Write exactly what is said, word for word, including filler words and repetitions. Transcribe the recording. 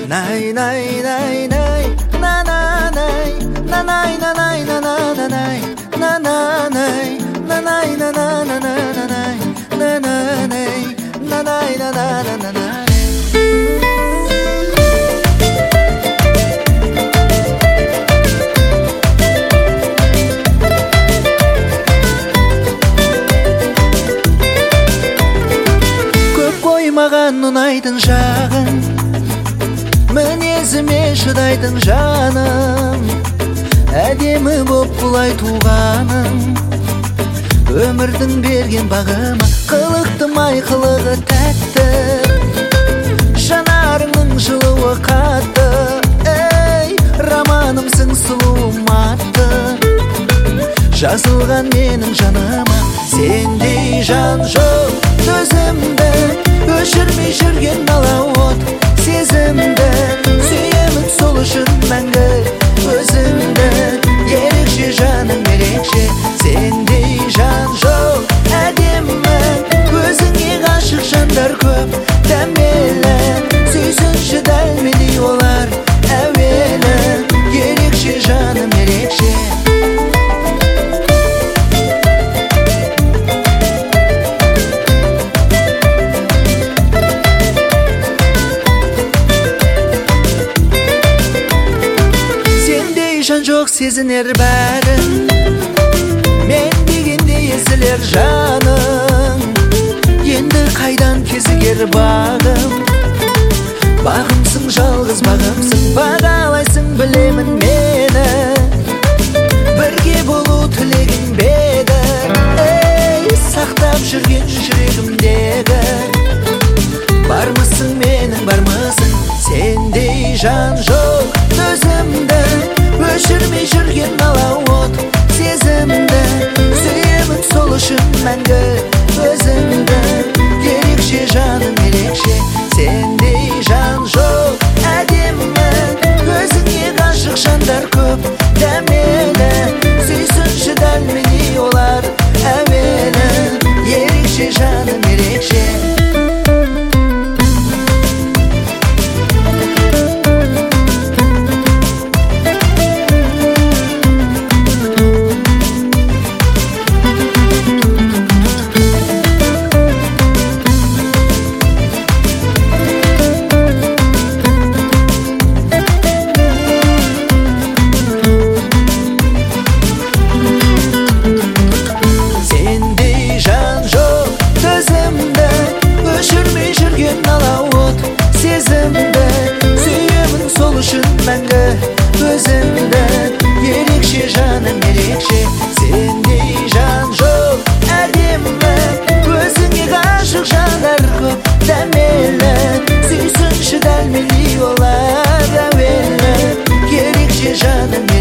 Nay nay nay nay na na nay na nay na nay na na na nay na na nay na nay na na na na na nay na na nay na nay na na na na nay. Көп қоймаған ұнайтын шағын, мінезіме шыдайтын жаным, әдемі боп бұлай туғаным, өмірдің берген бағыма қылықтым ай қылығы тәтті, жанарыңның жылуы қатты, ей романымсың сұлуым атты, жазылған менің жаныма сендей жан жоқ. Төзімді өшірмей жүрген алауыт сезімді, сүйемін сол үшін мәңгі өзіңді. Ерекше жаным ерекше, сендей жан жоқ. Әдемі өзіңе ғашық жандар көп, дәмелі сүйсінші дәлмелей олар әуелі. Ерекше жаным ерекше. Жан жоқ сезінер бәрін, мен дегенде езілер жаның. Енді қайдан кезігер бағым, бағымсың жалғыз бағымсың, бағалайсың білемін мені. Бірге болу тілегім беді, ей сақтап жүрген жүрегімдегі. Бармысың менің бармысың, сендей жан жоқ. Төзімді өшірмей жүрген алауыт сезімді, сүйемін сол үшін мәңгі өзіңді. Ерекше жаным ерекше, сендей жан жоқ. Әдемі өзіңе ғашық жандар көп, дәмелі сүйсінші дәлмелей олар әуелі. Ерекше жаным ерекше. Мәңгі өзіңді, ерекше жаным ерекше, сендей жан жоқ. Әдемі өзіңе ғашық жандар көп, дәмелі сүйсінші дәлмелей олар әуелі. Ерекше жаным